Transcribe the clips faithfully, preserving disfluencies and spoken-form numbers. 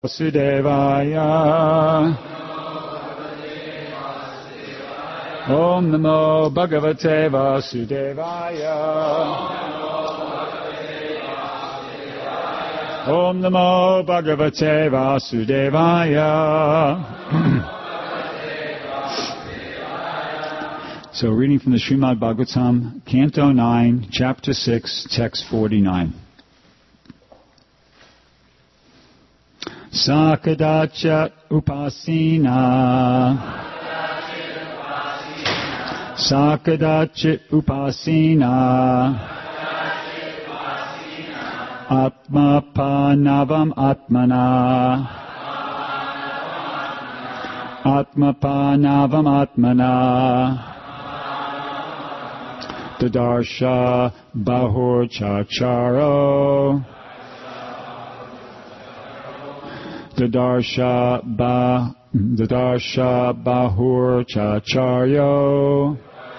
Vasudevaya. Om Namo Bhagavate Vasudevaya. Om Namo Bhagavate Vasudevaya. So reading from the Srimad Bhagavatam, Canto nine, Chapter six, Text forty-nine. Sakadachat upasina. Sakadachat upasina. Atma panavam atmana. Atma panavam atmana. Dadarsha bahur chacharo. Dadarsha ba Dadarsha bahur chacharyo.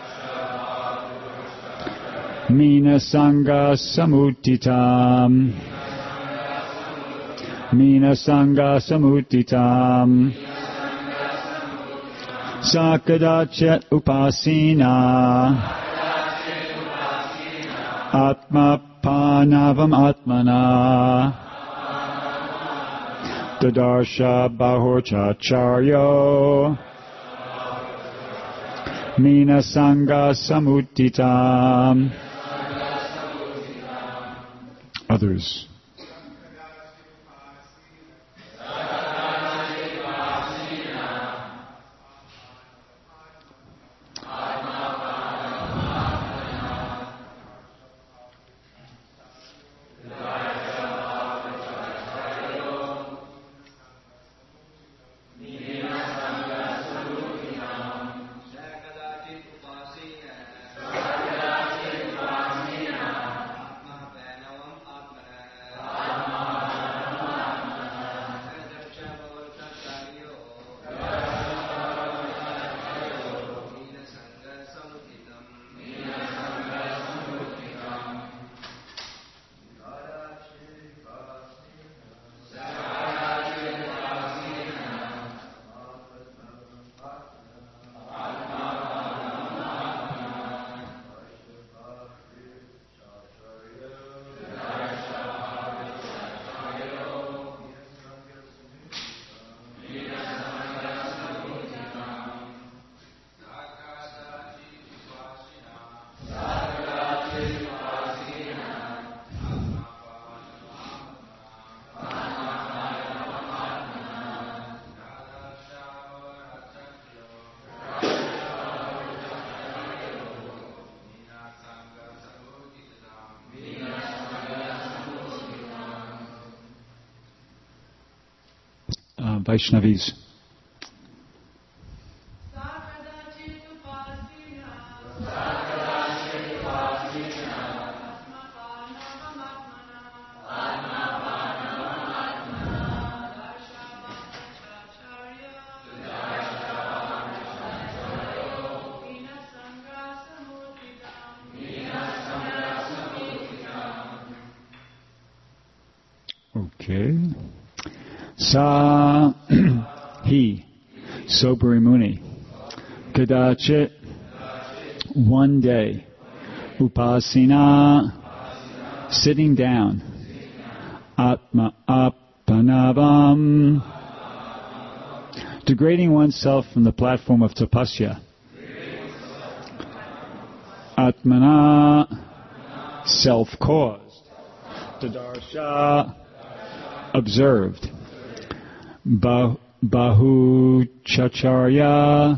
Mina sangha samutitam. Mina sangha samutitam. Sakadachat upasina. Atma panavam atmana. Dadarsha bahur chacharyo. Mina sangha samutitam. Others. Vaishnavis. Okay. Sa he, Sobari Muni, Kadachit, one day, Upasina, sitting down, Atma apanavam, degrading oneself from the platform of tapasya, Atmana, self-caused, Dadarsha, observed, Bah, Bahu Chacharya,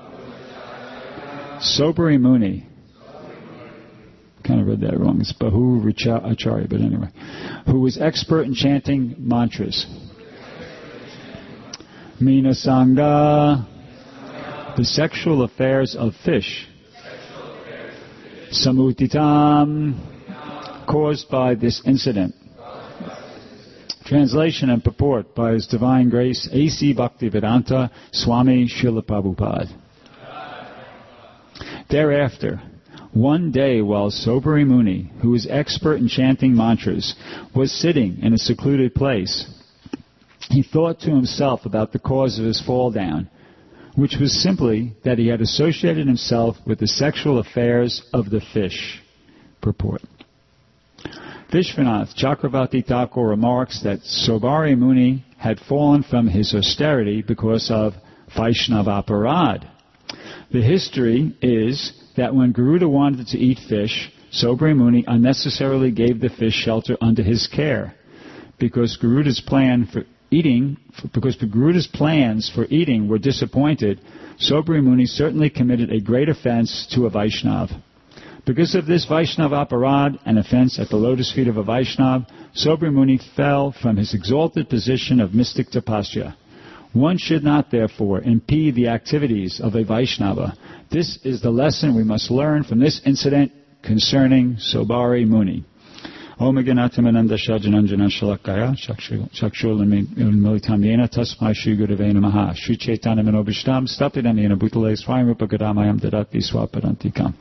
Sobari Muni. Kind of read that wrong. It's Bahu Acharya, but anyway. Who was expert in chanting mantras. Mina Sangha, the sexual affairs of fish. Samutitam, caused by this incident. Translation and purport by His Divine Grace A C Bhaktivedanta Swami Srila Prabhupada. Thereafter, one day while Sobari Muni, who was expert in chanting mantras, was sitting in a secluded place, he thought to himself about the cause of his fall down, which was simply that he had associated himself with the sexual affairs of the fish. Purport. Vishwanath Chakravarti Thakur remarks that Sobari Muni had fallen from his austerity because of Vaishnava aparad. The history is that when Garuda wanted to eat fish, Sobari Muni unnecessarily gave the fish shelter under his care. Because Garuda's plan for eating, because Garuda's plans for eating were disappointed, Sobari Muni certainly committed a great offense to a Vaishnava. Because of this Vaishnava aparad, an offense at the lotus feet of a Vaishnava, Sobari Muni fell from his exalted position of mystic tapasya. One should not, therefore, impede the activities of a Vaishnava. This is the lesson we must learn from this incident concerning Sobari Muni. Om Ganatamananda Shajananjana Shalakaya Shakshulam Militamyena Tasmai Shri Gurave Namaha Shri Chaitanya Manobishtam Stapidamena Bhutale Swayamrupa Gadamayam Dadati Swapadantikam.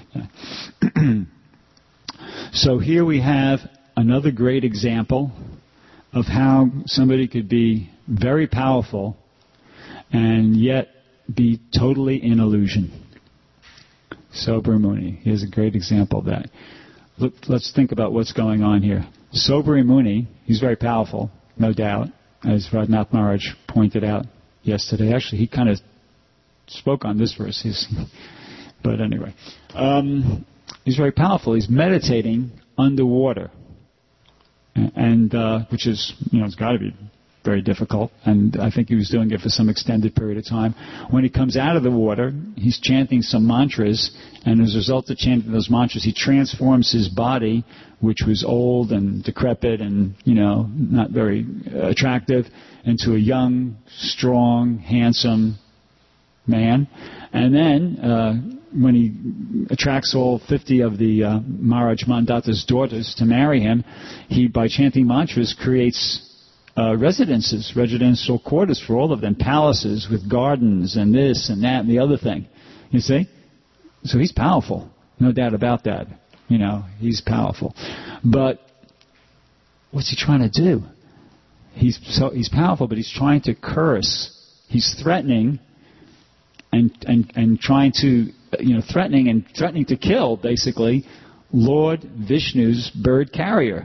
So here we have another great example of how somebody could be very powerful and yet be totally in illusion. Sobari Muni, here's a great example of that. Look, let's think about what's going on here. Sobari Muni, he's very powerful, no doubt, as Radhanath Maharaj pointed out yesterday. Actually, he kind of spoke on this verse. He's, but anyway, um, he's very powerful. He's meditating underwater, and uh, which is, you know, it's got to be very difficult, and I think he was doing it for some extended period of time. When he comes out of the water, he's chanting some mantras, and as a result of chanting those mantras, he transforms his body, which was old and decrepit and, you know, not very attractive, into a young, strong, handsome man. And then, uh, when he attracts all fifty of the uh, Maharaj Mandata's daughters to marry him, he, by chanting mantras, creates Uh, residences, residential quarters for all of them, palaces with gardens and this and that and the other thing. You see? So he's powerful, no doubt about that. You know, he's powerful. But what's he trying to do? He's so he's powerful, but he's trying to curse. He's threatening and and and trying to, you know, threatening and threatening to kill, basically, Lord Vishnu's bird carrier.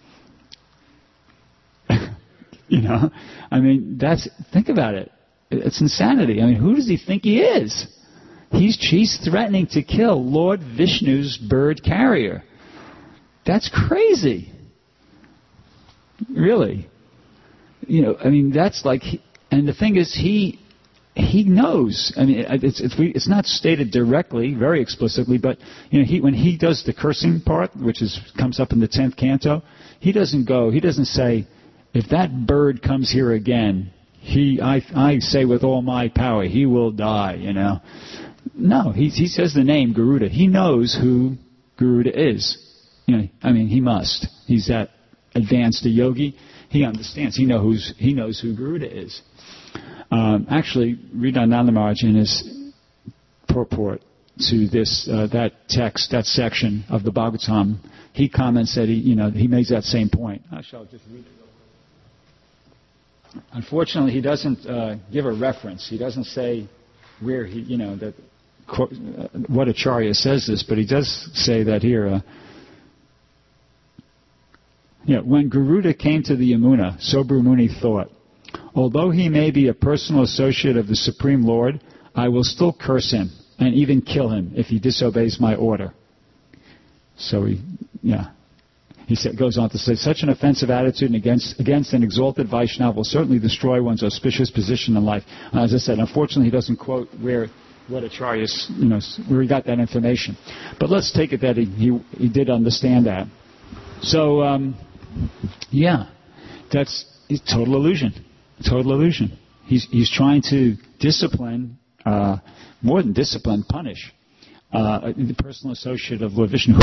You know, I mean, that's, think about it. It's insanity. I mean, who does he think he is? He's, he's threatening to kill Lord Vishnu's bird carrier. That's crazy. Really. You know, I mean, that's like, and the thing is, he, he knows. I mean, it's, it's, it's not stated directly, very explicitly, but, you know, he, when he does the cursing part, which is, comes up in the tenth canto, he doesn't go, he doesn't say, if that bird comes here again, he, I, I say with all my power, he will die, you know. No, he, he says the name Garuda. He knows who Garuda is. You know, I mean, he must. He's that advanced a yogi. He understands. He, know who's, he knows who Garuda is. Um, actually, Ridananda Maharaj in his purport to this, uh, that text, that section of the Bhagavatam, he comments that he, you know, he makes that same point. I shall just read it. Unfortunately, he doesn't uh, give a reference. He doesn't say where he, you know, that uh, what Acharya says this, but he does say that here. Uh, yeah, when Garuda came to the Yamuna, Sobari Muni thought, although he may be a personal associate of the Supreme Lord, I will still curse him and even kill him if he disobeys my order. So he, yeah. He goes on to say, such an offensive attitude against, against an exalted Vaishnava will certainly destroy one's auspicious position in life. Uh, as I said, unfortunately, he doesn't quote where what Acharya, you know, where he got that information. But let's take it that he, he, he did understand that. So, um, yeah, that's total illusion. Total illusion. He's, he's trying to discipline, uh, more than discipline, punish uh, the personal associate of Lord Vishnu.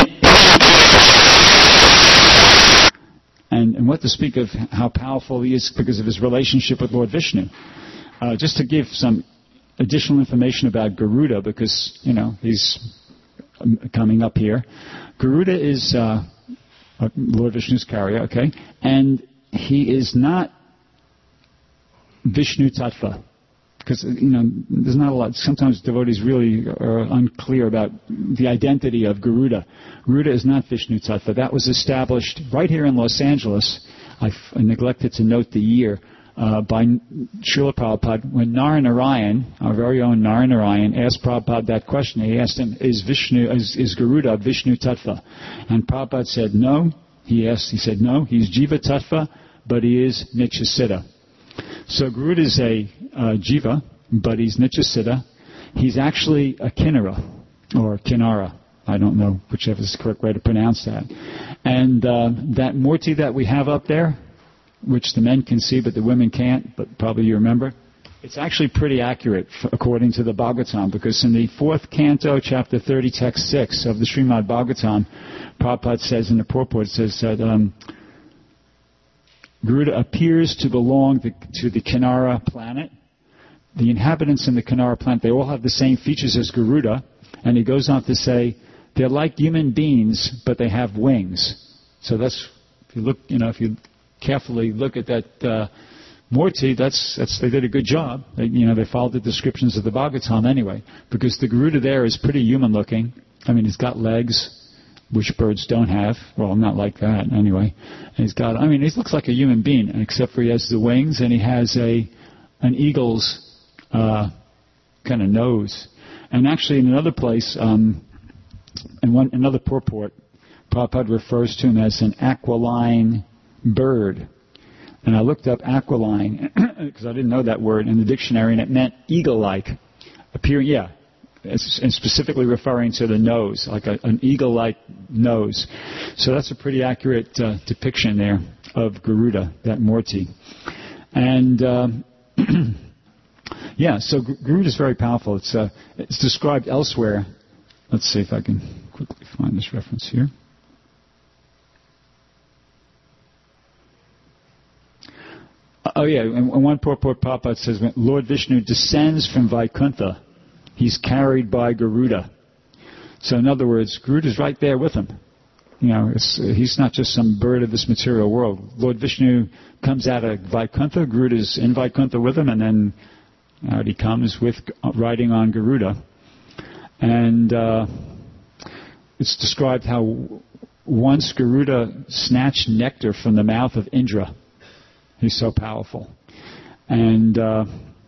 And, and what to speak of how powerful he is because of his relationship with Lord Vishnu. Uh, just to give some additional information about Garuda, because, you know, he's coming up here. Garuda is uh, Lord Vishnu's carrier, okay? And he is not Vishnu Tattva. Because, you know, there's not a lot. Sometimes devotees really are unclear about the identity of Garuda. Garuda is not Vishnu Tattva. That was established right here in Los Angeles. I, f- I neglected to note the year. Uh, by Srila Prabhupada, when Naranarayan, our very own Naranarayan, asked Prabhupada that question. He asked him, is Vishnu, is, is Garuda Vishnu Tattva? And Prabhupada said no. He asked, he said no, he's Jiva Tattva, but he is Nityasiddha. So Garuda is a uh, Jiva, but he's Nityasiddha. He's actually a Kinnara, or Kinnara. I don't know whichever is the correct way to pronounce that. And uh, that Murti that we have up there, which the men can see but the women can't, but probably you remember, it's actually pretty accurate f- according to the Bhagavatam, because in the fourth canto, chapter thirty, text six of the Srimad Bhagavatam, Prabhupada says in the purport, it says that um, Garuda appears to belong the, to the Kinnara planet. The inhabitants in the Kinnara planet, they all have the same features as Garuda, and he goes on to say, they're like human beings, but they have wings. So that's, if you look, you know, if you carefully look at that uh, Murti, that's, that's, they did a good job. They, you know, they followed the descriptions of the Bhagavatam anyway, because the Garuda there is pretty human-looking. I mean, he's got legs, which birds don't have. Well, not like that anyway. And he's got, I mean, he looks like a human being, except for he has the wings and he has a an eagle's uh, kind of nose. And actually, in another place, um, in one another purport, Prabhupada refers to him as an aquiline bird. And I looked up aquiline because I didn't know that word in the dictionary, and it meant eagle-like. Appearing, yeah, and specifically referring to the nose, like a, an eagle-like nose. So that's a pretty accurate uh, depiction there of Garuda, that Murti. And uh, yeah, so Garuda is very powerful. It's uh, it's described elsewhere. Let's see if I can quickly find this reference here. Oh, yeah, and one purport Prabhupada says, when Lord Vishnu descends from Vaikuntha, he's carried by Garuda. So in other words, Garuda's right there with him. You know, it's, uh, he's not just some bird of this material world. Lord Vishnu comes out of Vaikuntha, Garuda's in Vaikuntha with him, and then out he comes with uh, riding on Garuda. And uh, it's described how once Garuda snatched nectar from the mouth of Indra. He's so powerful. And, uh,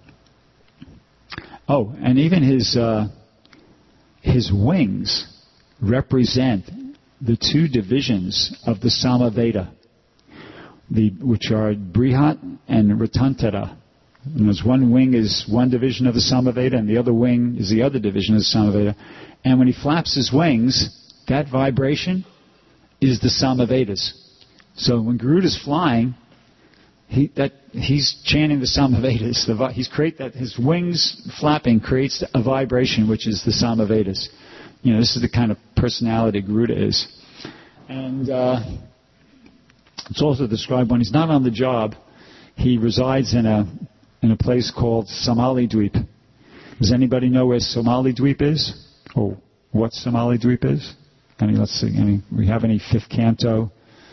oh, and even his uh, his wings represent the two divisions of the Samaveda, the, which are Brihat and Ratantara. And there's one wing is one division of the Samaveda, and the other wing is the other division of the Samaveda. And when he flaps his wings, that vibration is the Samavedas. So when Garuda's flying, He, that, he's chanting the Samavedas. The, he's create that his wings flapping creates a vibration, which is the Samavedas. You know, this is the kind of personality Garuda is. And uh, it's also described when he's not on the job, he resides in a in a place called Somali Dweep. Does anybody know where Somali Dweep is, or what Somali Dweep is? Any? Let's see. Any? We have any fifth canto?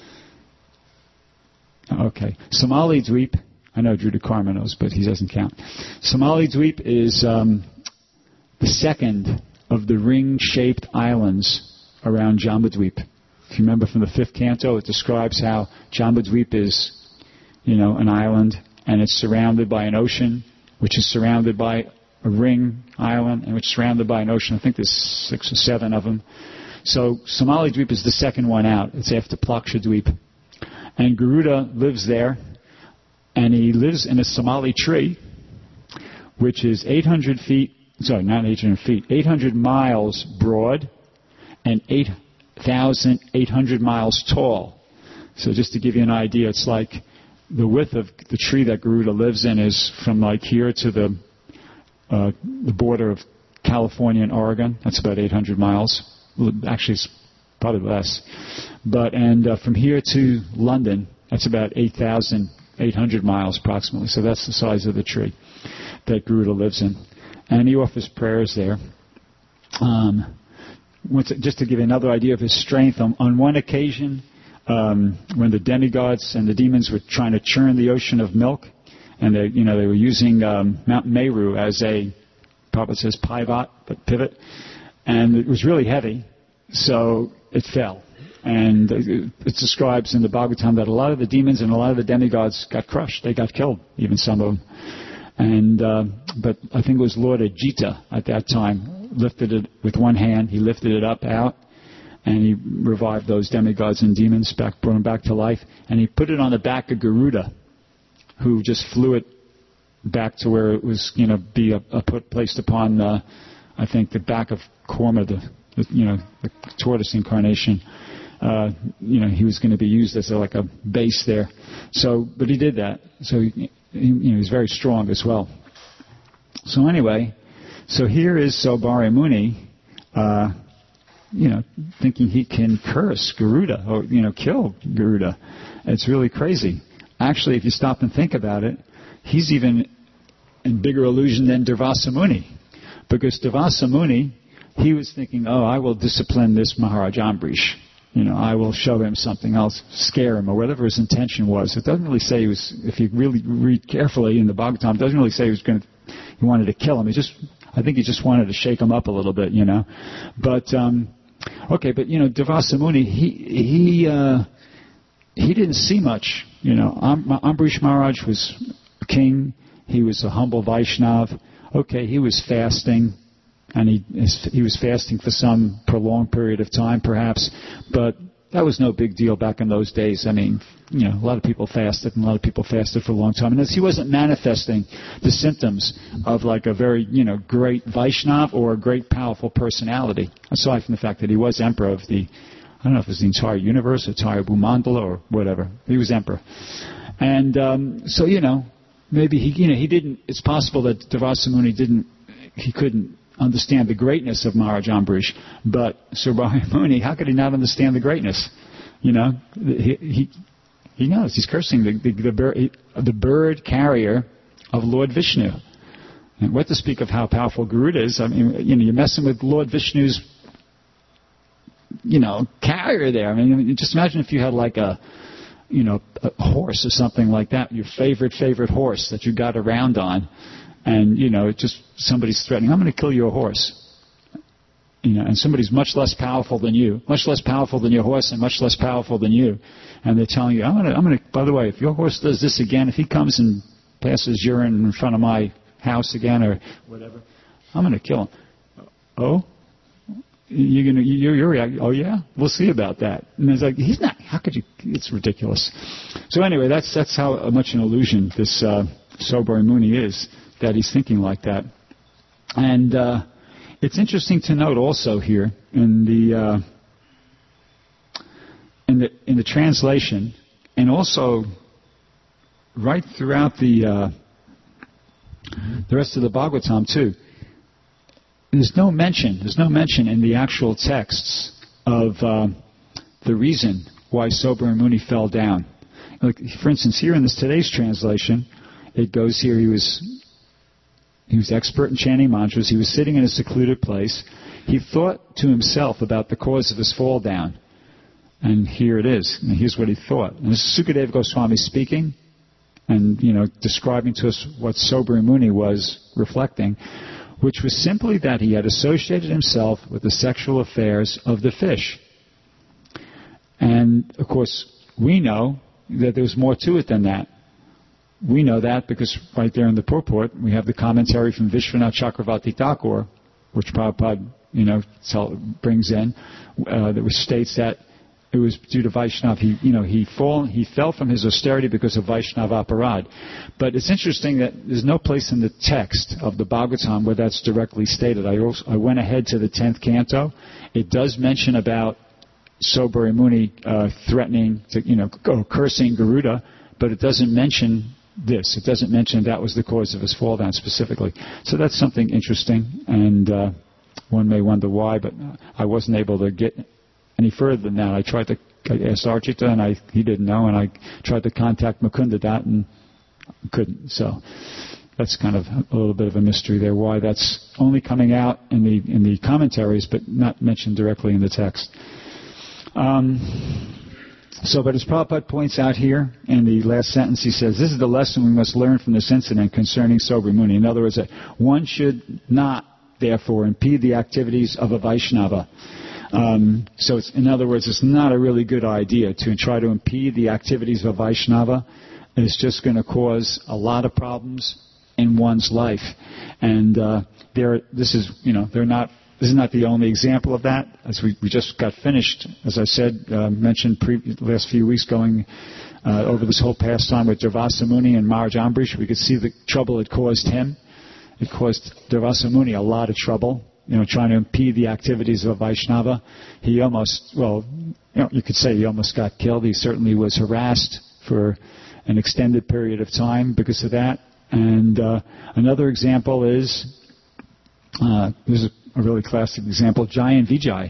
Okay. Somali Dweep, I know Drew DeKarma knows, but he doesn't count. Somali Dweep is um, the second of the ring-shaped islands around Jambudweep. If you remember from the fifth canto, it describes how Jambudweep is, you know, an island, and it's surrounded by an ocean, which is surrounded by a ring island, and which is surrounded by an ocean. I think there's six or seven of them. So Somali Dweep is the second one out. It's after Plaksha Dweep. And Garuda lives there, and he lives in a Somali tree, which is eight hundred feet, sorry, not eight hundred feet, eight hundred miles broad and eight thousand eight hundred miles tall. So just to give you an idea, it's like the width of the tree that Garuda lives in is from like here to the uh, the border of California and Oregon. That's about eight hundred miles. Actually, it's probably less. But, and uh, from here to London, that's about eight thousand eight hundred miles approximately. So that's the size of the tree that Garuda lives in. And he offers prayers there. Um, just to give you another idea of his strength, on, on one occasion, um, when the demigods and the demons were trying to churn the ocean of milk, and they, you know, they were using um, Mount Meru as a, Prabhupada says pivot, but pivot, and it was really heavy, so it fell. And it, it describes in the Bhagavatam that a lot of the demons and a lot of the demigods got crushed. They got killed, even some of them. And uh, but I think it was Lord Ajita at that time lifted it with one hand. He lifted it up out, and he revived those demigods and demons back, brought them back to life. And he put it on the back of Garuda, who just flew it back to where it was, you know, be a, a put placed upon, uh, I think, the back of Korma, the, the you know, the tortoise incarnation. Uh, you know, he was going to be used as a, like a base there. So, but he did that. So, he, he, you know, he was very strong as well. So anyway, so here is Saubhari Muni, uh, you know, thinking he can curse Garuda or, you know, kill Garuda. It's really crazy. Actually, if you stop and think about it, he's even in bigger illusion than Durvasa Muni. Because Durvasa Muni, he was thinking, oh, I will discipline this Maharaj Ambrish. You know, I will show him something else, scare him, or whatever his intention was. It doesn't really say he was, if you really read carefully in the Bhagavatam, it doesn't really say he was going to, he wanted to kill him. He just, I think he just wanted to shake him up a little bit, you know. But, um, okay, but, you know, Durvasa Muni, he, he, uh, he didn't see much, you know. Am, Ambrish Maharaj was a king. He was a humble Vaishnav. Okay, he was fasting. And he he was fasting for some prolonged period of time, perhaps, but that was no big deal back in those days. I mean, you know, a lot of people fasted, and a lot of people fasted for a long time. And he wasn't manifesting the symptoms of like a very, you know, great Vaishnav or a great powerful personality, aside from the fact that he was emperor of the, I don't know if it was the entire universe, entire Bhumandala, or whatever. He was emperor. And um, so, you know, maybe he, you know, he didn't, it's possible that Durvasa Muni didn't, he couldn't understand the greatness of Maharaj Ambrish, but Saubhari Muni, how could he not understand the greatness? You know, he he, he knows he's cursing the the, the, bird, the bird carrier of Lord Vishnu. And what to speak of how powerful Garuda is? I mean, you know, you're messing with Lord Vishnu's, you know, carrier there. I mean, just imagine if you had like a, you know, a horse or something like that, your favorite favorite horse that you got around on. And, you know, just somebody's threatening, I'm going to kill your horse. You know, and somebody's much less powerful than you, much less powerful than your horse and much less powerful than you. And they're telling you, I'm going to, I'm going to, by the way, if your horse does this again, if he comes and passes urine in front of my house again or whatever, I'm going to kill him. Oh? You're going to, you're, you're, oh yeah? We'll see about that. And it's like, he's not, how could you, it's ridiculous. So anyway, that's, that's how much an illusion this uh, Saubhari Muni is, that he's thinking like that. And uh, it's interesting to note also here in the uh, in the in the translation, and also right throughout the uh, the rest of the Bhagavatam too. There's no mention. There's no mention in the actual texts of uh, the reason why Saubhari Muni fell down. Like, for instance, here in this today's translation, it goes here. He was. He was expert in chanting mantras. He was sitting in a secluded place. He thought to himself about the cause of his fall down. And here it is. And here's what he thought. And this is Sukadeva Goswami speaking and, you know, describing to us what Saubhari Muni was reflecting, which was simply that he had associated himself with the sexual affairs of the fish. And, of course, we know that there was more to it than that. We know that because right there in the purport, we have the commentary from Vishwanath Chakravarti Thakur, which Prabhupada, you know, tell, brings in, uh, that states that it was due to Vaishnav. He, you know, he fall, he fell from his austerity because of Vaishnav aparad. But it's interesting that there's no place in the text of the Bhagavatam where that's directly stated. I also, I went ahead to the tenth canto. It does mention about Saubhari Muni uh, threatening, to, you know, go cursing Garuda, but it doesn't mention this. It doesn't mention that was the cause of his fall down specifically. So that's something interesting, and uh, one may wonder why, but I wasn't able to get any further than that. I tried to I asked Archita, and I, he didn't know, and I tried to contact Mukunda Dat and couldn't. So that's kind of a little bit of a mystery there, why that's only coming out in the in the commentaries, but not mentioned directly in the text. Um, So, but as Prabhupada points out here in the last sentence, he says, this is the lesson we must learn from this incident concerning Sobri Muni. In other words, that one should not, therefore, impede the activities of a Vaishnava. Um, so, it's, in other words, it's not a really good idea to try to impede the activities of a Vaishnava. It's just going to cause a lot of problems in one's life. And uh, there, this is, you know, they're not. This is not the only example of that. As we, we just got finished, as I said, uh, mentioned pre- the last few weeks, going uh, over this whole pastime with Durvasa Muni and Maharaj Ambrish. We could see the trouble it caused him. It caused Durvasa Muni a lot of trouble, you know, trying to impede the activities of a Vaishnava. He almost, well, you know, you could say he almost got killed. He certainly was harassed for an extended period of time because of that. And uh, another example is, uh, there's a a really classic example, Jai and Vijay.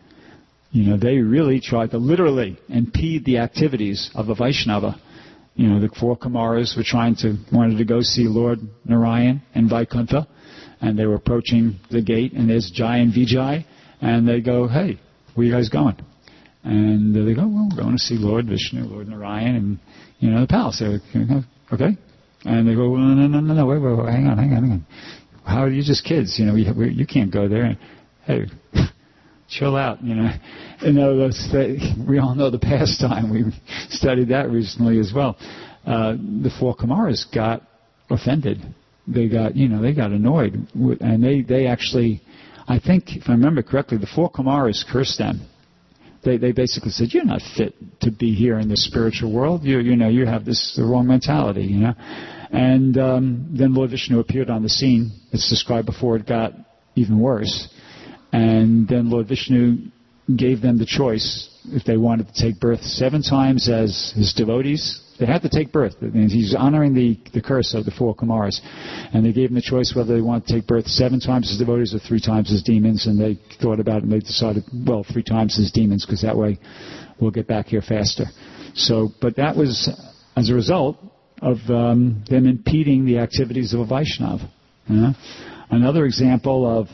You know, they really tried to literally impede the activities of a Vaishnava. You know, the four Kumaras were trying to, wanted to go see Lord Narayan in Vaikuntha, and they were approaching the gate, and there's Jai and Vijay, and they go, hey, where are you guys going? And they go, well, we're going to see Lord Vishnu, Lord Narayan, and, you know, the palace. They go, okay. And they go, well, no, no, no, no, wait, wait, wait, hang on, hang on, hang on. How are you just kids? You know, we, we, you can't go there. Hey, chill out, you know. You know, that's, we all know the pastime. We studied that recently as well. Uh, the four Kumaras got offended. They got, you know, they got annoyed. And they, they actually, I think, if I remember correctly, the four Kumaras cursed them. They, they basically said, you're not fit to be here in the spiritual world. You, you know, you have this, the wrong mentality, you know. And um, then Lord Vishnu appeared on the scene. It's described before it got even worse. And then Lord Vishnu gave them the choice if they wanted to take birth seven times as his devotees. They had to take birth. That means he's honoring the, the curse of the four Kumaras. And they gave them the choice whether they wanted to take birth seven times as devotees or three times as demons. And they thought about it and they decided, well, three times as demons because that way we'll get back here faster. So, but that was as a result of um, them impeding the activities of a Vaishnava. You know? Another example of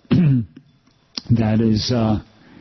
that is, uh,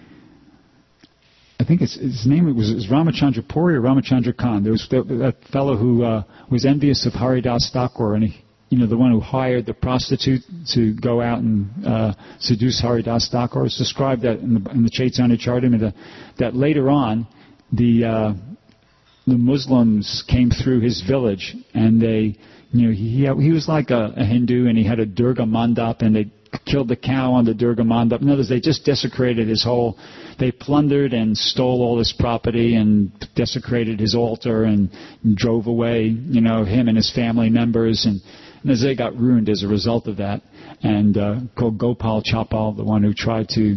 I think it's, his name was, was Ramachandra Puri or Ramachandra Khan. There was that, that fellow who uh, was envious of Haridas Thakur, and he, you know, the one who hired the prostitute to go out and uh, seduce Haridas Thakur. It's described that in the, in the Chaitanya Charitamrita, that later on the uh, the Muslims came through his village, and they, you know, he he was like a, a Hindu, and he had a Durga Mandap, and they killed the cow on the Durga Mandap. In other words, they just desecrated his whole. They plundered and stole all his property and desecrated his altar and, and drove away, you know, him and his family members, and, and they got ruined as a result of that. And uh, called Gopal Chapal, the one who tried to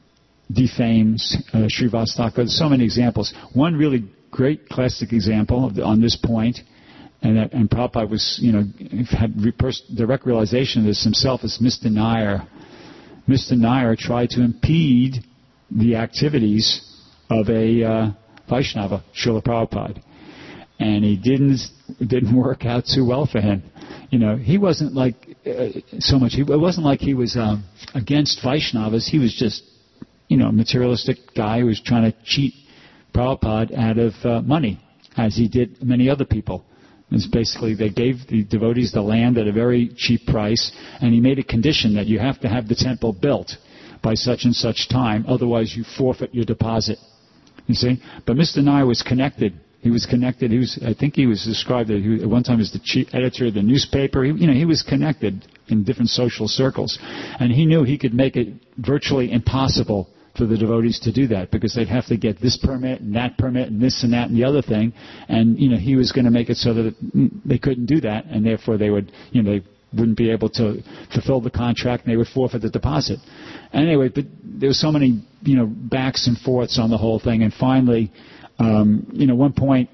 defame uh, Srivas Thakur. There's so many examples. One really great classic example of the, on this point, and, that, and Prabhupada was, you know, had repers- direct realization of this himself, is Mister Nair. Mister Nair tried to impede the activities of a uh, Vaishnava, Srila Prabhupada. And he didn't, it didn't work out too well for him. You know, he wasn't like, uh, so much, he, it wasn't like he was um, against Vaishnavas. He was just, you know, a materialistic guy who was trying to cheat Prabhupada out of uh, money, as he did many other people. It's basically, they gave the devotees the land at a very cheap price, and he made a condition that you have to have the temple built by such and such time, otherwise you forfeit your deposit. You see? But Mister Nair was connected. He was connected. He was, I think he was described that he, at one time as the chief editor of the newspaper. He, you know, he was connected in different social circles, and he knew he could make it virtually impossible for the devotees to do that, because they'd have to get this permit and that permit and this and that and the other thing, and you know, he was going to make it so that it, they couldn't do that, and therefore they would, you know, they wouldn't be able to fulfill the contract, and they would forfeit the deposit. Anyway, but there were so many, you know, backs and forths on the whole thing, and finally, um, you know, one point,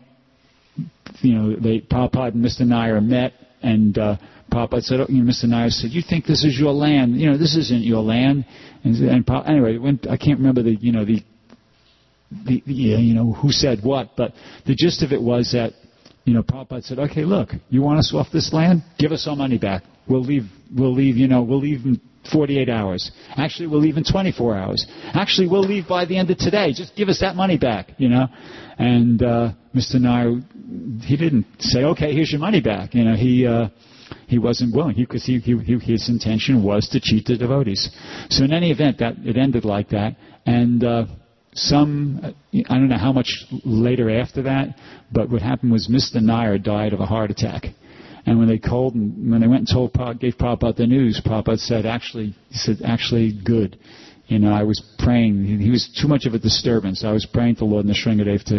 you know, they, Prabhupada and Mister Nair met, and uh, Prabhupada said, oh, you know, Mister Nair said, you think this is your land? You know, this isn't your land. And, and anyway, when, I can't remember the, you know, the, the, the, you know, who said what, but the gist of it was that, you know, Prabhupada said, okay, look, you want us off this land? Give us our money back. We'll leave, we'll leave, you know, we'll leave forty-eight hours. Actually, we'll leave in twenty-four hours. Actually, we'll leave by the end of today. Just give us that money back, you know. And uh, Mister Nair, he didn't say, okay, here's your money back. You know, he uh, he wasn't willing because he, he, he, his intention was to cheat the devotees. So in any event, that it ended like that. And uh, some, I don't know how much later after that, but what happened was Mister Nair died of a heart attack. And when they called, and when they went and told, gave Prabhupada the news, Prabhupada said, actually, he said, actually, good. You know, I was praying. He, he was too much of a disturbance. I was praying to Lord Nrsingadev to.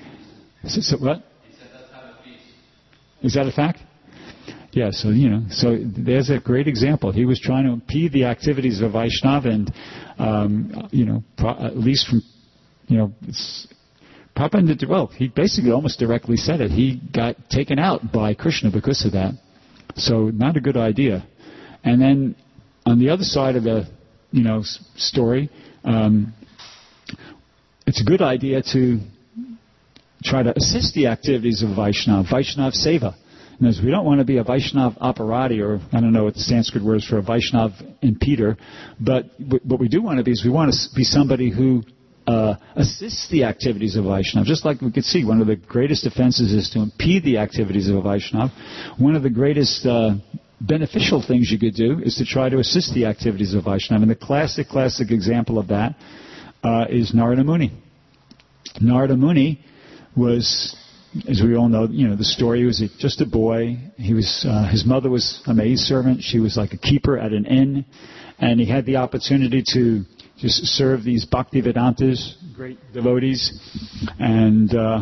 So, so what? He said that's how it is. Is that a fact? Yeah. So you know, so there's a great example. He was trying to impede the activities of Vaishnava, and um, you know, pro, at least from, you know, it's. Prabhupada did well. He basically almost directly said it. He got taken out by Krishna because of that. So not a good idea. And then on the other side of the, you know, story, um, it's a good idea to try to assist the activities of Vaishnava, Vaishnava Seva. And we don't want to be a Vaishnava operati, or I don't know what the Sanskrit word is for a Vaishnava impeder, but what we do want to be is we want to be somebody who Uh, assists the activities of Vaishnava. Just like we could see, one of the greatest offenses is to impede the activities of a Vaishnava. One of the greatest uh, beneficial things you could do is to try to assist the activities of Vaishnava. And the classic, classic example of that uh, is Narada Muni. Narada Muni was, as we all know, you know the story. He was just a boy. He was uh, his mother was a maidservant. She was like a keeper at an inn, and he had the opportunity to just serve these Bhaktivedantas, great devotees, and uh,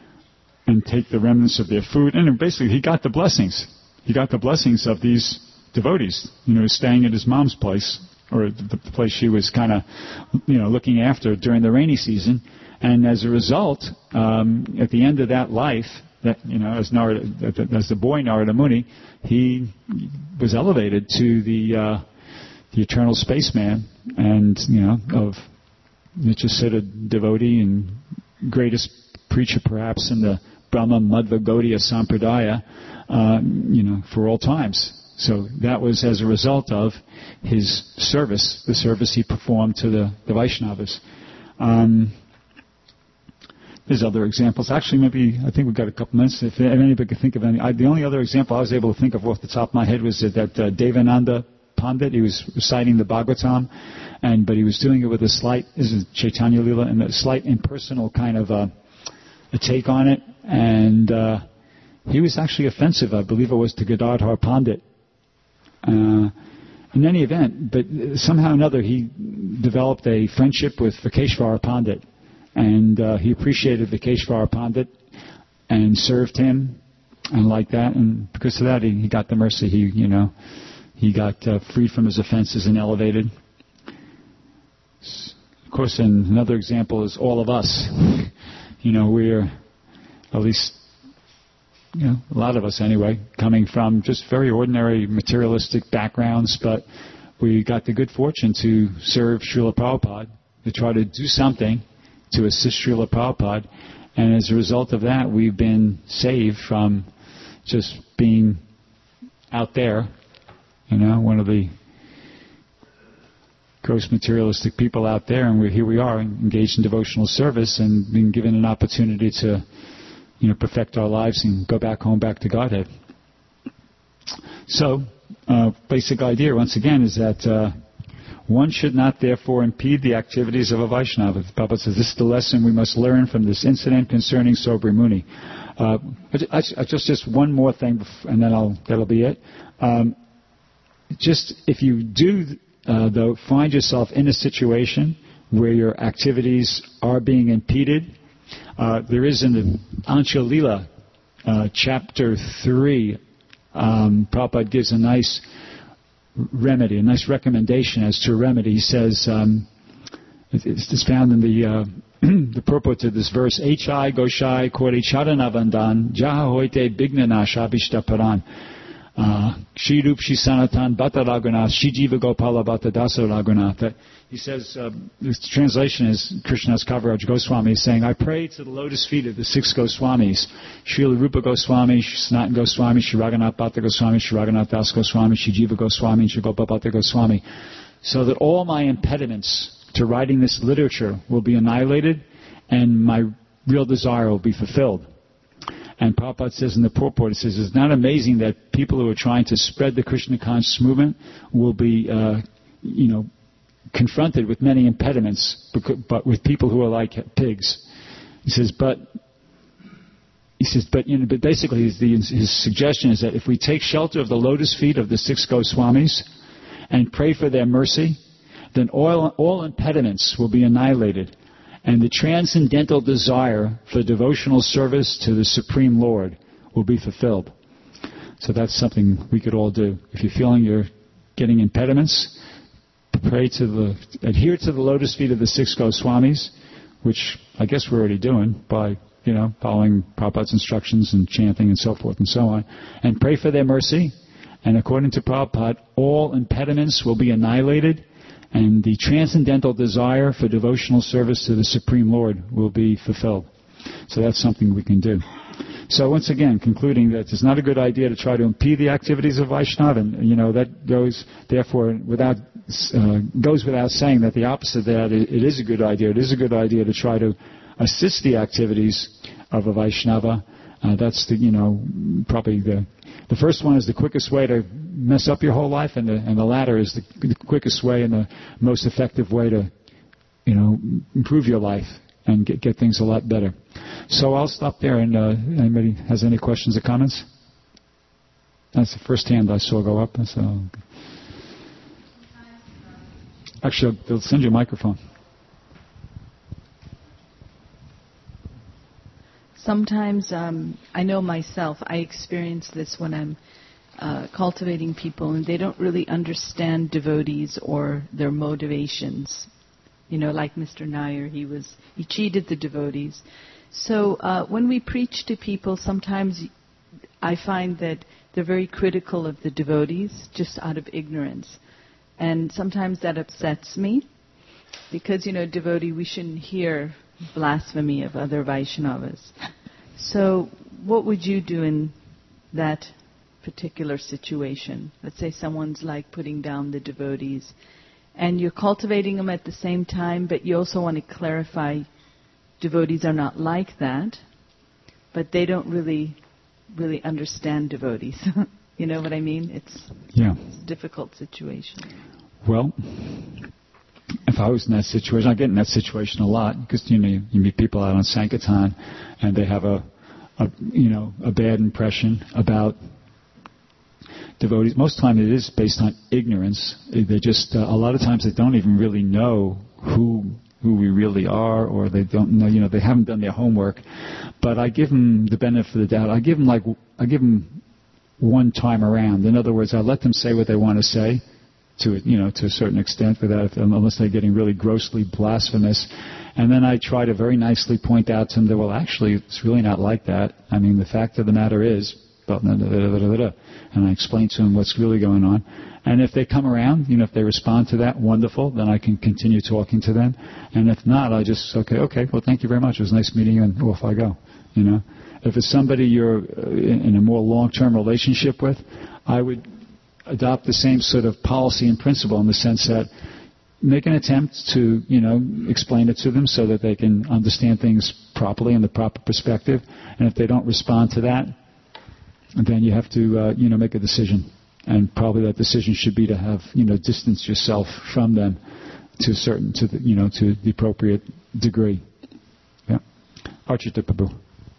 and take the remnants of their food. And basically, he got the blessings. He got the blessings of these devotees, you know, staying at his mom's place, or the place she was kind of, you know, looking after during the rainy season. And as a result, um, at the end of that life, that you know, as Narada, as the boy Narada Muni, he was elevated to the uh, the eternal spaceman, and you know, of Nityasiddha devotee and greatest preacher perhaps in the Brahma Madhva Gaudiya Sampradaya, uh, you know, for all times. So that was as a result of his service, the service he performed to the, the Vaishnavas. Um, there's other examples. Actually, maybe, I think we've got a couple minutes. If anybody can think of any. I, the only other example I was able to think of off the top of my head was that, that uh, Devananda Pandit, he was reciting the Bhagavatam, and but he was doing it with a slight, this is Chaitanya Lila, and a slight impersonal kind of uh, a take on it. And uh, he was actually offensive, I believe it was, to Gadadhar Pandit. Uh, in any event, but somehow or another he developed a friendship with Vikeshvara Pandit, and uh, he appreciated Vikeshvara Pandit and served him, and like that, and because of that he, he got the mercy. He, you know, he got uh, freed from his offenses and elevated. Of course, and another example is all of us. You know, we're at least, you know, a lot of us anyway, coming from just very ordinary materialistic backgrounds, but we got the good fortune to serve Srila Prabhupada, to try to do something to assist Srila Prabhupada, and as a result of that, we've been saved from just being out there, you know, one of the gross materialistic people out there, and we're, here we are engaged in devotional service and being given an opportunity to, you know, perfect our lives and go back home, back to Godhead. So, uh, basic idea, once again, is that uh, one should not therefore impede the activities of a Vaishnava. Prabhupada says this is the lesson we must learn from this incident concerning Sobri Muni. Uh, I, I, just just one more thing, and then I'll, that'll be it. Um, just if you do, uh, though, find yourself in a situation where your activities are being impeded, Uh, there is in the Ancha Lila, uh, chapter three, um, Prabhupada gives a nice remedy, a nice recommendation as to a remedy. He says, um, it's, it's found in the uh, the purport to this verse, H I Goshai Kori Charanavandhan Jaha Hoite Bignana Shabishta Paran. Shirupshi Sanatan Bhatta Raghunath, Shijiva Gopala Bhatta Dasa Raghunath. He says, uh, the translation is Krishnadas Kaviraj Goswami is saying, I pray to the lotus feet of the six Goswamis, Srila Rupa Goswami, Sanatan Goswami, Shri Raghunath Bhatta Goswami, Shri Raghunath Das Goswami, Shijiva Goswami, and Shri Gopala Bhatta Goswami, so that all my impediments to writing this literature will be annihilated and my real desire will be fulfilled. And Prabhupada says in the purport, it says, it's not amazing that people who are trying to spread the Krishna conscious movement will be, uh, you know, confronted with many impediments, but with people who are like pigs. He says, but, he says, but, you know, but basically his, his suggestion is that if we take shelter of the lotus feet of the six Goswamis and pray for their mercy, then all, all impediments will be annihilated. And the transcendental desire for devotional service to the Supreme Lord will be fulfilled. So that's something we could all do. If you're feeling you're getting impediments, pray to the, adhere to the lotus feet of the six Goswamis, which I guess we're already doing by, you know, following Prabhupada's instructions and chanting and so forth and so on. And pray for their mercy. And according to Prabhupada, all impediments will be annihilated. And the transcendental desire for devotional service to the Supreme Lord will be fulfilled. So that's something we can do. So once again, concluding that it's not a good idea to try to impede the activities of Vaishnava, and you know that goes therefore without uh, goes without saying that the opposite of that it, it is a good idea. It is a good idea to try to assist the activities of a Vaishnava. Uh, that's the you know probably the the first one is the quickest way to mess up your whole life, and the and the latter is the, the quickest way and the most effective way to you know improve your life and get get things a lot better. So I'll stop there. And uh, anybody has any questions or comments? That's the first hand I saw go up. So actually, they'll send you a microphone. Sometimes, um, I know myself, I experience this when I'm uh, cultivating people and they don't really understand devotees or their motivations. You know, like Mister Nair, he was, he cheated the devotees. So uh, when we preach to people, sometimes I find that they're very critical of the devotees just out of ignorance. And sometimes that upsets me because, you know, devotee, we shouldn't hear blasphemy of other Vaishnavas. So what would you do in that particular situation? Let's say someone's like putting down the devotees and you're cultivating them at the same time, but you also want to clarify devotees are not like that, but they don't really really understand devotees. You know what I mean? It's, yeah. It's a difficult situation. Well, if I was in that situation, I get in that situation a lot because you know you, you meet people out on Sankirtan and they have a, a you know a bad impression about devotees. Most of the time it is based on ignorance. They just uh, a lot of times they don't even really know who who we really are, or they don't know. You know they haven't done their homework. But I give them the benefit of the doubt. I give them like I give them one time around. In other words, I let them say what they want to say. To you know, to a certain extent, without unless they're getting really grossly blasphemous, and then I try to very nicely point out to them that well, actually, it's really not like that. I mean, the fact of the matter is, and I explain to them what's really going on. And if they come around, you know, if they respond to that, wonderful. Then I can continue talking to them. And if not, I just okay, okay. Well, thank you very much. It was nice meeting you, and off I go. You know, if it's somebody you're in a more long-term relationship with, I would adopt the same sort of policy and principle in the sense that make an attempt to, you know, explain it to them so that they can understand things properly in the proper perspective. And if they don't respond to that, then you have to, uh, you know, make a decision. And probably that decision should be to have, you know, distance yourself from them to a certain, to the, you know, to the appropriate degree. Yeah. Archita Prabhu.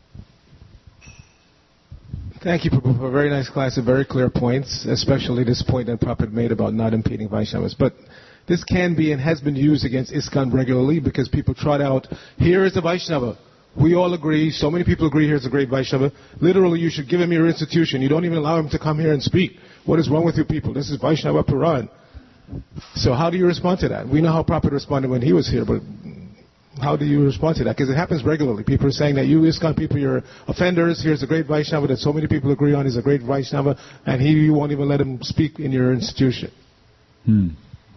Thank you, Prabhu, for a very nice class and very clear points, especially this point that Prabhupada made about not impeding Vaishnavas. But this can be and has been used against ISKCON regularly because people trot out, here is a Vaishnava. We all agree, so many people agree here's a great Vaishnava. Literally, you should give him your institution. You don't even allow him to come here and speak. What is wrong with you people? This is Vaishnava Puran. So how do you respond to that? We know how Prabhupada responded when he was here, but how do you respond to that? Because it happens regularly. People are saying that you ISKCON people, you're offenders. Here's a great Vaishnava that so many people agree on. He's a great Vaishnava, and he, you won't even let him speak in your institution. Hmm.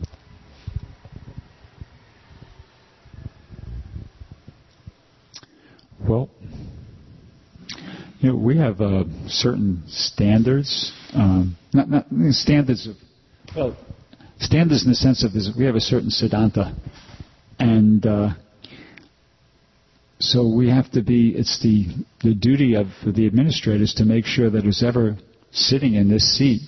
Well, you know, we have uh, certain standards, um, not, not standards of, well, standards in the sense of this, we have a certain siddhanta, and uh, so we have to be, it's the, the duty of the administrators to make sure that who's ever sitting in this seat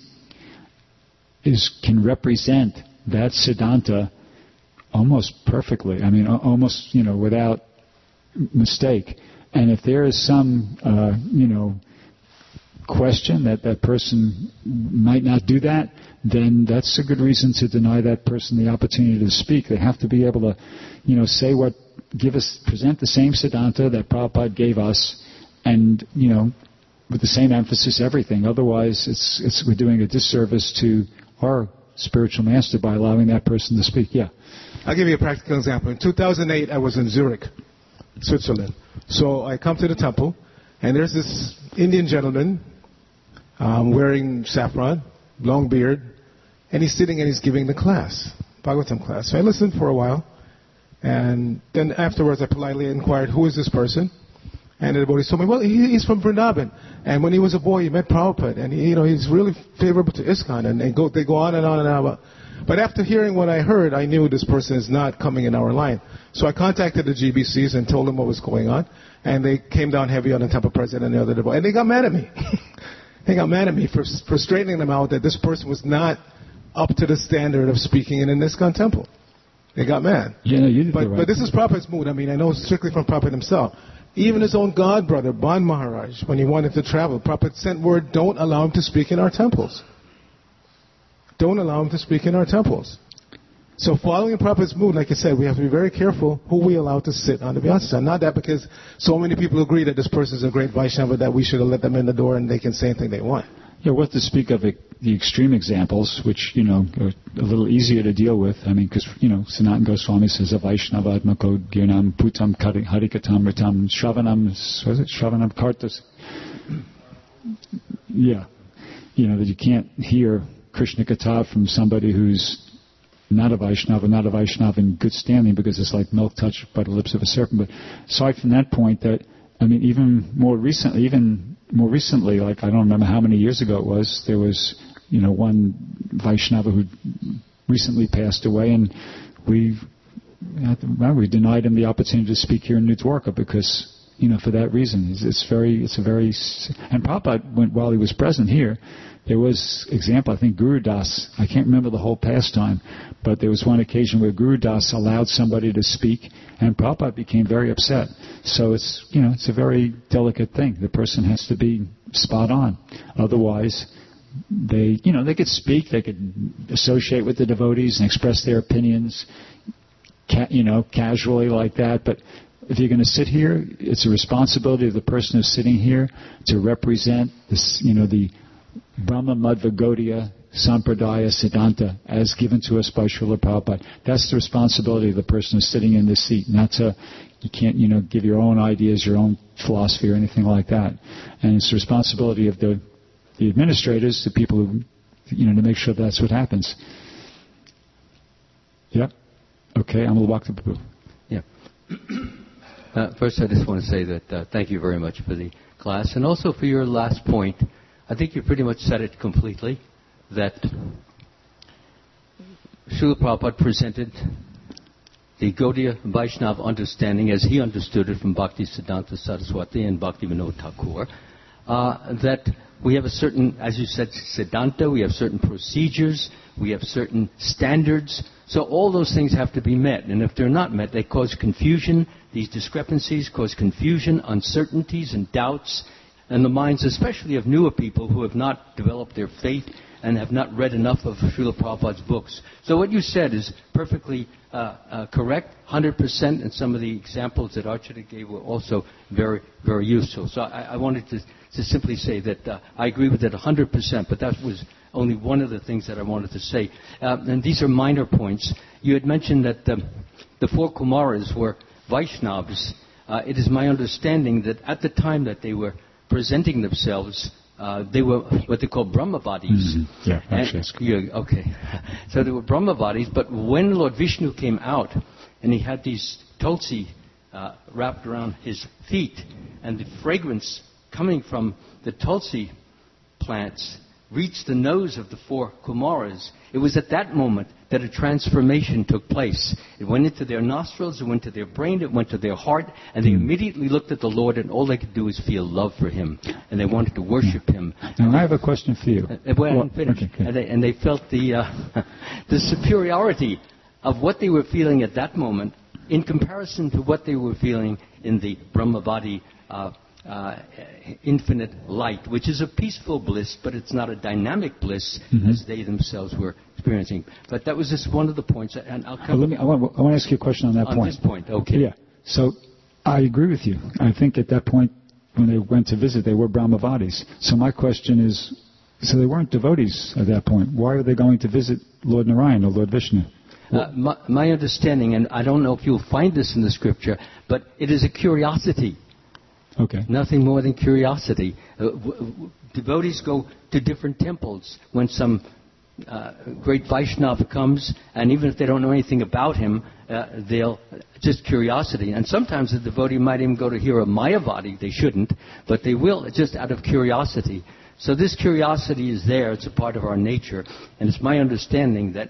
is can represent that siddhanta almost perfectly. I mean, almost, you know, without mistake. And if there is some, uh, you know, question that that person might not do that, then that's a good reason to deny that person the opportunity to speak. They have to be able to, you know, say what, give us, present the same siddhanta that Prabhupada gave us, and, you know, with the same emphasis, everything. Otherwise, it's it's we're doing a disservice to our spiritual master by allowing that person to speak. Yeah. I'll give you a practical example. In two thousand eight, I was in Zurich, Switzerland. So I come to the temple, and there's this Indian gentleman um, wearing saffron, long beard, and he's sitting and he's giving the class, Bhagavatam class. So I listened for a while, and then afterwards I politely inquired, who is this person? And the devotee told me, well, he, he's from Vrindavan. And when he was a boy, he met Prabhupada, and he, you know, he's really favorable to ISKCON, and they go, they go on and on and on. But after hearing what I heard, I knew this person is not coming in our line. So I contacted the G B Cs and told them what was going on, and they came down heavy on the temple president and the other devotee, and they got mad at me. They got mad at me for, for straightening them out that this person was not up to the standard of speaking in an ISKCON temple. They got mad. Yeah, no, you did but, the right but this is Prabhupada's mood. I mean, I know strictly from Prabhupada himself. Even his own god brother, Ban Maharaj, when he wanted to travel, Prabhupada sent word, don't allow him to speak in our temples. Don't allow him to speak in our temples. So following Prabhupada's mood, like I said, we have to be very careful who we allow to sit on the Vyasa. Not that because so many people agree that this person is a great Vaishnava that we should have let them in the door and they can say anything they want. Yeah, what to speak of it, the extreme examples, which, you know, are a little easier to deal with. I mean, because, you know, Sanatana Goswami says, Vaishnava Atmako Girnam Putam Harikatam Ritam Shravanam, was it? Shravanam Kartas. Yeah. You know, that you can't hear Krishna Katha from somebody who's not a Vaishnava, not a Vaishnava in good standing, because it's like milk touched by the lips of a serpent. But aside from that point, that, I mean, even more recently, even more recently, like I don't remember how many years ago it was, there was, you know, one Vaishnava who recently passed away, and we, well, we denied him the opportunity to speak here in New Dwarka because, you know, for that reason. It's, it's very, it's a very, and Prabhupada, went, while he was present here, there was example, I think Guru Das, I can't remember the whole pastime, but there was one occasion where Guru Das allowed somebody to speak, and Prabhupada became very upset. So it's, you know, it's a very delicate thing. The person has to be spot on. Otherwise, they, you know, they could speak, they could associate with the devotees and express their opinions, ca- you know, casually like that, but if you're going to sit here, it's a responsibility of the person who's sitting here to represent this, you know, the Brahma Madhva Gaudiya Sampradaya Siddhanta as given to us by Srila Prabhupada. That's the responsibility of the person who's sitting in this seat. Not to, you can't, you know, give your own ideas, your own philosophy or anything like that. And it's the responsibility of the, the administrators, the people who, you know, to make sure that's what happens. Yep. Okay, I'm going to walk to Babu. Yeah. Uh, first, I just want to say that uh, thank you very much for the class, and also for your last point. I think you pretty much said it completely, that Srila Prabhupada presented the Gaudiya Vaishnava understanding as he understood it from Bhakti Siddhanta Saraswati and Bhakti Vinod Thakur, uh, that we have a certain, as you said, Siddhanta, we have certain procedures, we have certain standards, so all those things have to be met, and if they're not met, they cause confusion. These discrepancies cause confusion, uncertainties, and doubts in the minds, especially of newer people who have not developed their faith and have not read enough of Srila Prabhupada's books. So what you said is perfectly uh, uh, correct, one hundred percent, and some of the examples that Archita gave were also very, very useful. So I, I wanted to, to simply say that uh, I agree with it one hundred percent, but that was only one of the things that I wanted to say. Uh, and these are minor points. You had mentioned that um, the four Kumaras were Vaishnavas, uh, it is my understanding that at the time that they were presenting themselves, uh, they were what they call Brahmavadis. Mm-hmm. Yeah, actually, and, yeah, okay. So they were Brahmavadis, but when Lord Vishnu came out and he had these tulsi uh, wrapped around his feet, and the fragrance coming from the tulsi plants reached the nose of the four Kumaras, it was at that moment that a transformation took place. It went into their nostrils, it went to their brain, it went to their heart, and they immediately looked at the Lord, and all they could do was feel love for Him, and they wanted to worship Him. Now, I have a question for you. Uh, well, well, finish. okay, okay. And, they, and they felt the, uh, the superiority of what they were feeling at that moment in comparison to what they were feeling in the Brahmavadi uh, Uh, infinite light, which is a peaceful bliss, but it's not a dynamic bliss mm-hmm. as they themselves were experiencing. But that was just one of the points, and I'll come. Well, let me, I, want, I want to ask you a question on that on point. this point, okay. Yeah. So I agree with you. I think at that point, when they went to visit, they were Brahmavadis. So my question is, so they weren't devotees at that point. Why are they going to visit Lord Narayan or Lord Vishnu? Uh, my, my understanding, and I don't know if you'll find this in the scripture, but it is a curiosity. Okay. Nothing more than curiosity. Uh, w- w- devotees go to different temples when some uh, great Vaishnava comes, and even if they don't know anything about him, uh, they'll just curiosity. And sometimes the devotee might even go to hear a Mayavadi. They shouldn't, but they will just out of curiosity. So this curiosity is there. It's a part of our nature, and it's my understanding that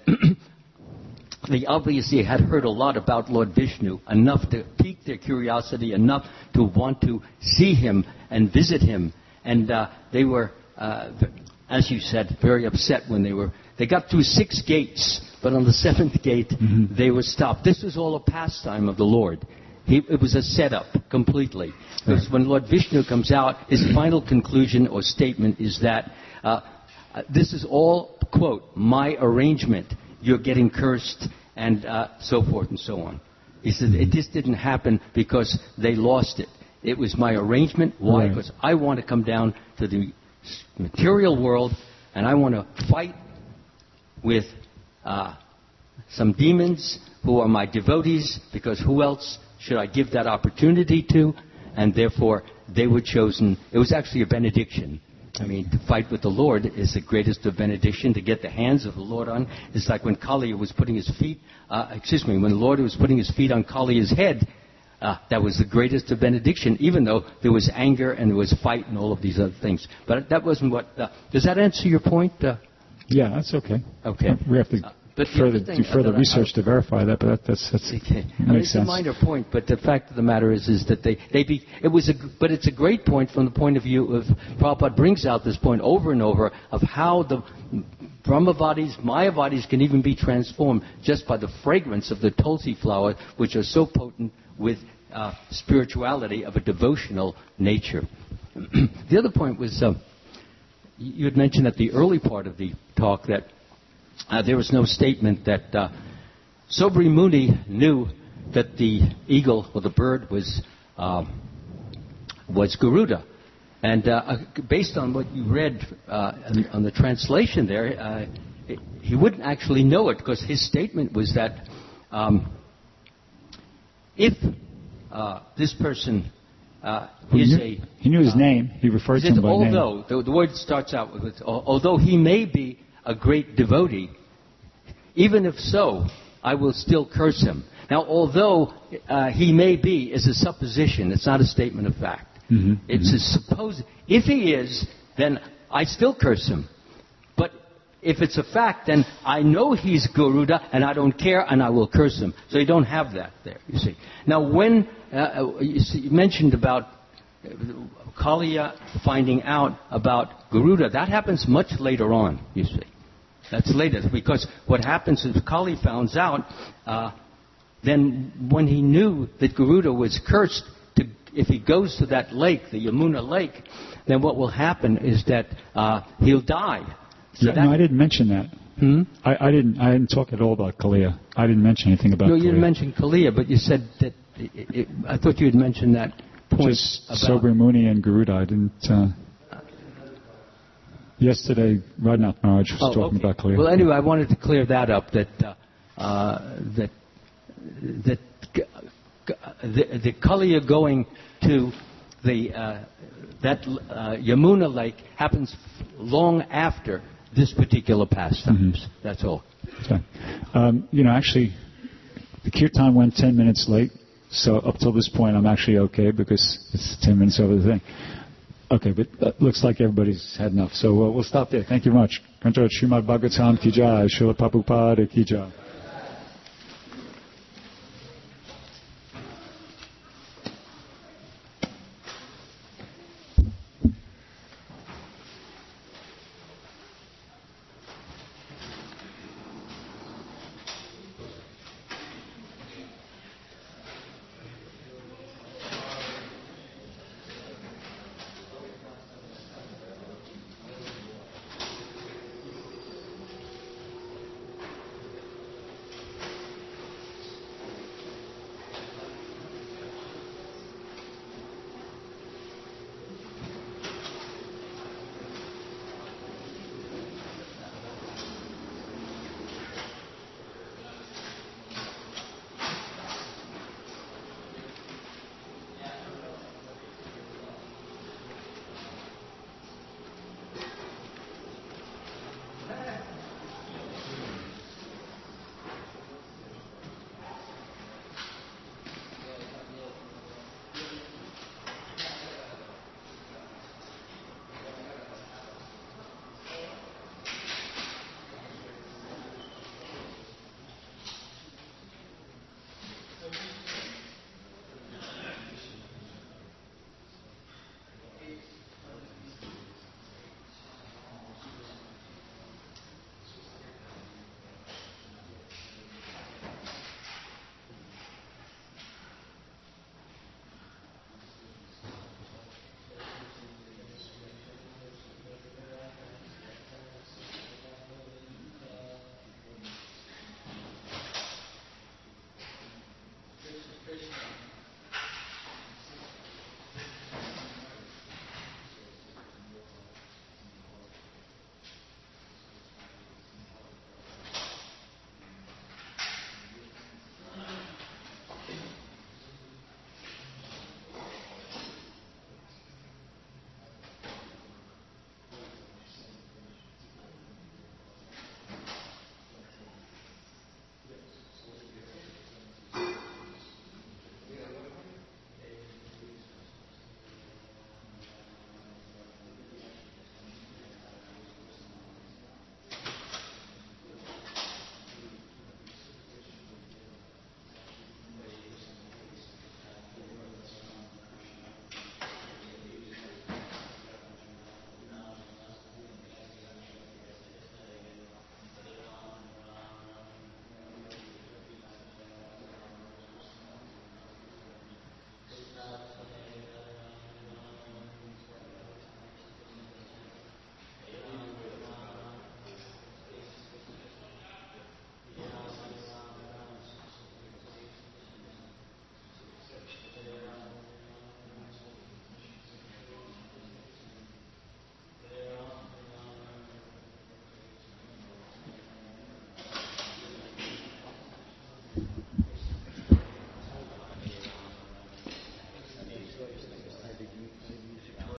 they obviously had heard a lot about Lord Vishnu, enough to pique their curiosity, enough to want to see him and visit him. And uh, they were, uh, as you said, very upset when they were... They got through six gates, but on the seventh gate, mm-hmm. they were stopped. This was all a pastime of the Lord. He, it was a setup, completely. Because when Lord Vishnu comes out, his final conclusion or statement is that uh, this is all, quote, my arrangement. You're getting cursed, and uh, so forth and so on. He said, it just didn't happen because they lost it. It was my arrangement. Why? Right. Because I want to come down to the material world, and I want to fight with uh, some demons who are my devotees, because who else should I give that opportunity to? And therefore, they were chosen. It was actually a benediction. I mean, to fight with the Lord is the greatest of benediction. To get the hands of the Lord on, it's like when Kaliya was putting his feet, uh, excuse me, when the Lord was putting his feet on Kaliya's head, uh, that was the greatest of benediction, even though there was anger and there was fight and all of these other things. But that wasn't what, uh, does that answer your point? Uh, yeah, that's okay. Okay. Uh, we have to... Uh, But further, thing, do further uh, research I, to verify that, but that, that's, that's okay. makes I mean, it's sense. a minor point, but the fact of the matter is, is that they, they be, it was a, but it's a great point from the point of view of, Prabhupada brings out this point over and over of how the Brahmavadis, Mayavadis can even be transformed just by the fragrance of the tulsi flower, which are so potent with uh, spirituality of a devotional nature. The other point was, uh, you had mentioned at the early part of the talk that Uh, there was no statement that uh, Sobri Muni knew that the eagle or the bird was uh, was Garuda, and uh, based on what you read uh, on, on the translation there, uh, it, he wouldn't actually know it, because his statement was that um, if uh, this person uh, well, is he knew, a he knew his uh, name. He referred to him by although, name. The, the word starts out with, although he may be a great devotee, even if so, I will still curse him. Now, although uh, he may be is a supposition, it's not a statement of fact. Mm-hmm. It's mm-hmm. a suppose. If he is, then I still curse him. But if it's a fact, then I know he's Garuda, and I don't care, and I will curse him. So you don't have that there, you see. Now, when uh, you, see, you mentioned about Kaliya finding out about Garuda, that happens much later on, you see. That's later, because what happens is Kali found out, uh, then when he knew that Garuda was cursed, to, if he goes to that lake, the Yamuna lake, then what will happen is that uh, he'll die. So yeah, that, no, I didn't mention that. Hmm? I, I didn't. I didn't talk at all about Kaliya. I didn't mention anything about. No, you Kaliya. didn't mention Kaliya, but you said that. It, it, I thought you had mentioned that point. Just Sobri Muni and Garuda. I didn't. Uh, Yesterday, Radhanath Maharaj was oh, talking okay. about Kaliya. Well, anyway, I wanted to clear that up. That uh, uh, that that the, the Kaliya going to the uh, that uh, Yamuna lake happens long after this particular pastimes. Mm-hmm. That's all. Okay. Um, you know, actually, the kirtan went ten minutes late, so up till this point, I'm actually okay because it's ten minutes over the thing. Okay, but it looks like everybody's had enough, so uh, we'll stop there. Thank you very much. Kantar Srimad Bhagavatam Ki Jai, Srila Prabhupada Ki Jai.